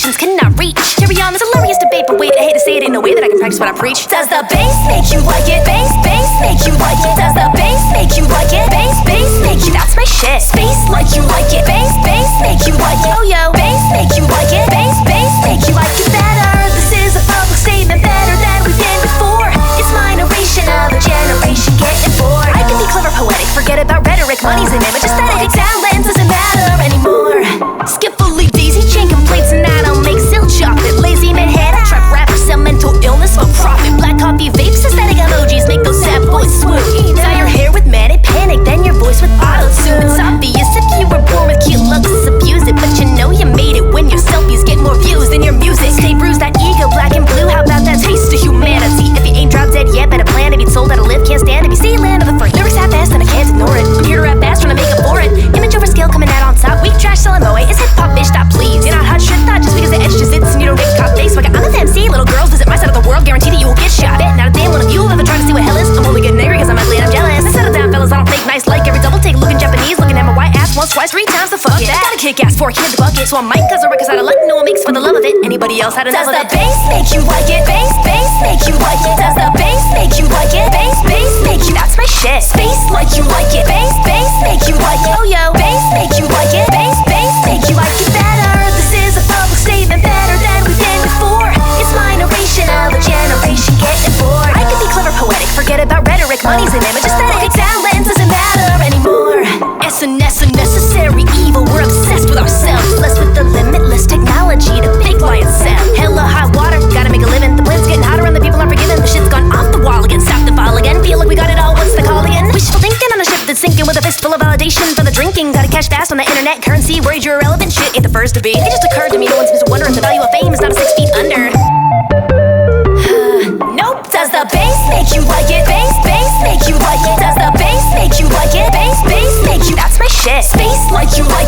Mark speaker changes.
Speaker 1: expectations cannot reach. Carry on this hilarious debate, but wait, I hate to say it, ain't no way that I can practice what I preach. Does the bass make you like it? Bass make you like it? Does the bass make you like it? Bass make you, that's my shit. Space like you like it. Bass make you like it. Oh yo, bass make you like it. Bass make you like it better. This is a public statement, better than we've been before. It's my narration of a generation getting bored. I can be clever, poetic, forget about rhetoric. Money's an image aesthetic. Talent doesn't matter anymore. Skipfully daisy chain complaints and I don't make silk chocolate. Lazy Manhattan trap rappers sell mental illness for profit. Black coffee vapes, aesthetic emojis make those sad boys swoon. Dye your hair with manic panic, then your voice with auto-tune. It's obvious if you were born with cute looks, abuse it, but you know you made it when your selfies get more views than your music. Stay bruised, that ego, black and blue. How about that taste of humanity? If you ain't drop dead yet, better plan to be told how to live. Can't stand to be seen, land of the free. Lyrics half-assed and I can't ignore it. I'm here to rap fast, trying to make up for it. Image over skill coming out on top. Weak trash selling moe. Is hip-hop, bitch, stop please. You're not hot shit, not just because the edge just sits and you don't get cop face. Like I'm the MC, little girls visit my side of the world, guarantee that you will get shot. Bet not a damn one of you will ever try to see what hell is. I'm only getting angry cause I'm ugly and I'm jealous. I settle down, fellas, I don't fake nice like every double take. Looking Japanese, looking at my white ass once, twice, 3 times the fuck it. Got a kick ass for a kid in the bucket. So I might cause a records out of luck, no one makes for the love of it. Anybody else had enough of it? Does the bass make you like it? Bass make you like it? Does the bass make you like it? Bass make you, that's my shit. Space like you like it. Bass make you like it. Oh yo, bass make you like it. Bass make you like it better. This is a public statement, better than we've been before. It's my narration of a generation getting bored. I can be clever, poetic, forget about rhetoric. Money's an image aesthetic. Talent doesn't matter anymore. SNS a necessary evil. We're obsessed with ourselves, blessed with the limitless technology to pick, lie, and sell. Hella hot water, gotta make a living. The planet's getting hotter and the people aren't forgiven. The shit's gone off the wall again, stop the fall again. Feel like we got it all, what's the call again? Wishful thinking on a ship that's sinking with a fistful of validation for the drinking. Gotta cash fast on the internet currency. Worried you're irrelevant, shit ain't the first to be. It just occurred to me, no one seems to wonder if the value of fame is not a 6 feet under. Nope. Does the bass make you like it? Bass make you like it? Does the bass make you like it? Bass make you, that's my shit. Space like you like